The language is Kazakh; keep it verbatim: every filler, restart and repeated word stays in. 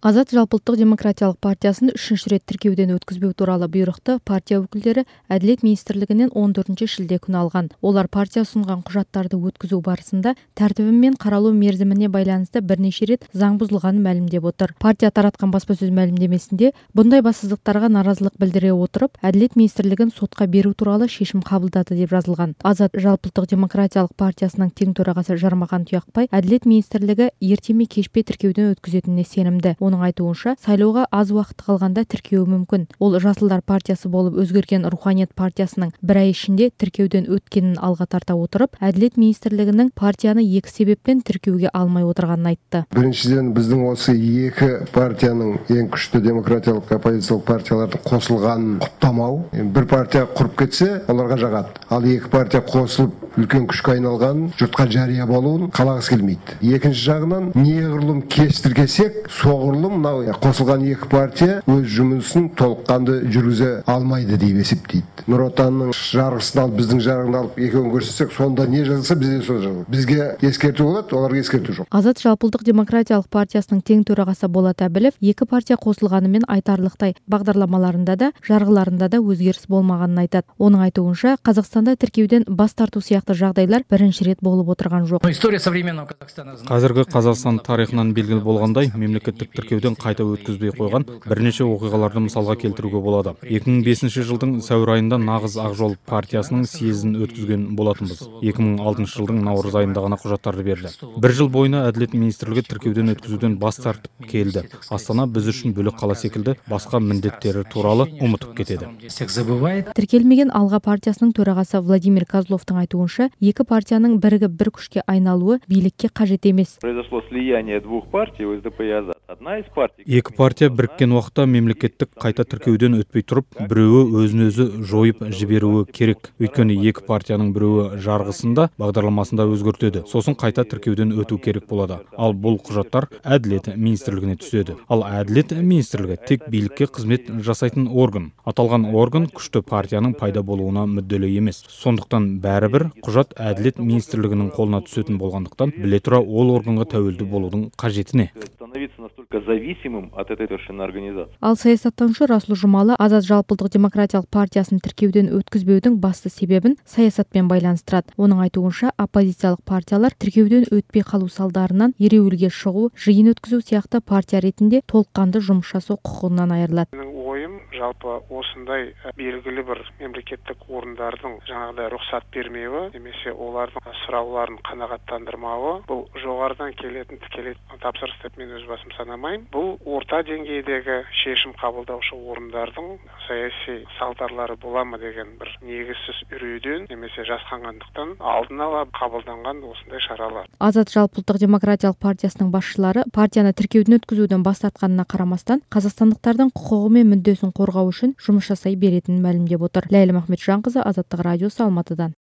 Азат жалпыұлттық демократиялық партиясын үшінші рет тіркеуден өткізбеу туралы бұйрықты партия өкілдері Әділет министрлігінен он төртінші шілде күні алған. Олар партия ұсынған құжаттарды өткізу барысында тәртібі мен қаралу мерзіміне байланысты бірнеше рет заң бұзылғанын мәлімдеп отыр. Партия таратқан баспасөз мәлімдемесінде бұндай бассыздықтарға наразылық білдіре отырып, Әділет министрлігін сотқа беру туралы шешім қабылдады деп жазылған. Азат жалпыұлттық демократиялық партиясының тең төрағасы Жармахан Тұяқбай Әділет министрлігі ерте ме кеш пе тіркеуден өткізетініне сенімді. Оның айтуынша, сайлауға аз уақыт қалғанда тіркеуі мүмкін. Ол Жасылдар партиясы болып өзгерген Руханият партиясының бір ай ішінде тіркеуден өткенін алға тарта отырып, Әділет министрлігінің партияны екі себеппен тіркеуге алмай отырғанын айтты. Біріншіден, біздің осы екі партияның ең күшті демократиялық оппозициялық партиялардың қосылғанын құптамау. Бір партия құрып кетсе, оларға жағады. Ал екі партия қосылып үлкен күшке айналғанын жұртқа жария болуын қалағысы келмейді. Екінші жағынан, неғұрлым кеш тіркесек, соғұрлым мынау қосылған екі партия өз жұмысын толыққанды жүргізе алмайды деп есептейді. Нұр Отанның жарғысын алып, біздің жарғыны алып, екеуін көрсетсек, сонда не жазылса бізде сол жазылады. Бізге ескерту болады, оларға ескерту жоқ. Азат жалпыұлттық демократиялық партиясының тең төрағасы Болат Әбілов екі партия қосылғанымен айтарлықтай бағдарламаларында да, жарғыларында да өзгеріс болмағанын айтады. Оның айтуынша, Қазақстанда тіркеуден бас тарту сияқты жағдайлар бірінші рет болып отырған жоқ. Қазіргі Қазақстан тарихынан белгілі болғандай, мемлекеттік тіркеуден қайта өткізбей қойған бірнеше оқиғаларды мысалға келтіруге болады. екі мың бесінші жылдың сәуір айында нағыз Ақжол партиясының съезін өткізген болатынбыз. екі мың алтыншы жылдың наурыз айында ғана құжаттарды берді. Бір жыл бойына Әділет министрлігі тіркеуден өткізуден бас тартып келді. Астана біз үшін бөлек қала секілді басқа міндеттері туралы ұмытып кетеді. Тіркелмеген Алға партиясының төрағасы Владимир Козловтың айтуынша, екі партияның бірігіп бір күшке айналуы билікке қажет емес. Екі партия біріккен уақытта мемлекеттік қайта тіркеуден өтпей тұрып, біреуі өзін-өзі жойып жіберуі керек. Өйткені екі партияның біреуі жарғысында, бағдарламасында өзгертеді. Сосын қайта тіркеуден өту керек болады. Ал бұл құжаттар Әділет министрлігіне түседі. Ал Әділет министрлігі тек билікке қызмет жасайтын орган. Аталған орган күшті партияның пайда болуына мүдделі емес. Сондықтан бәрібір құжат Әділет министрлігінің қолына түсетін болғандықтан, біле тұра ол органға тәуелді болудың қажетіне. Ал саясаттанушы Расул Жұмалы Азат жалпыұлттық демократиялық партиясын тіркеуден өткізбеудің басты себебін саясатпен байланыстырады. Оның айтуынша, оппозициялық партиялар тіркеуден өтпей қалу салдарынан ереуілге шығу, жиын өткізу сияқты партия ретінде толыққанды жұмыс жасау құқығынан айырылады. Ойым жалпы осындай белгілі бір мемлекеттік орындардың жаңағыдай рұқсат бермеуі, немесе олардың сұрауларын қанағаттандырмауы, бұл жоғарыдан келетін тікелей тапсырыс деп мен өз басым санамаймын. Бұл орта деңгейдегі шешім қабылдаушы орындардың саяси салдарлары бола ма деген бір негізсіз үрейден немесе жасқанғандықтан алдын ала қабылданған осындай шаралар. Азат жалпыұлттық демократиялық партиясының басшылары партияны тіркеуден өткізуден бас тартқанына қарамастан, қазақстандықтардың құқығы мен мүддесін қорғау үшін жұмыс жасай беретінін мәлімдеп отыр. Ләйлім Ахметжанқызы, Азаттық радиосы, Алматыдан.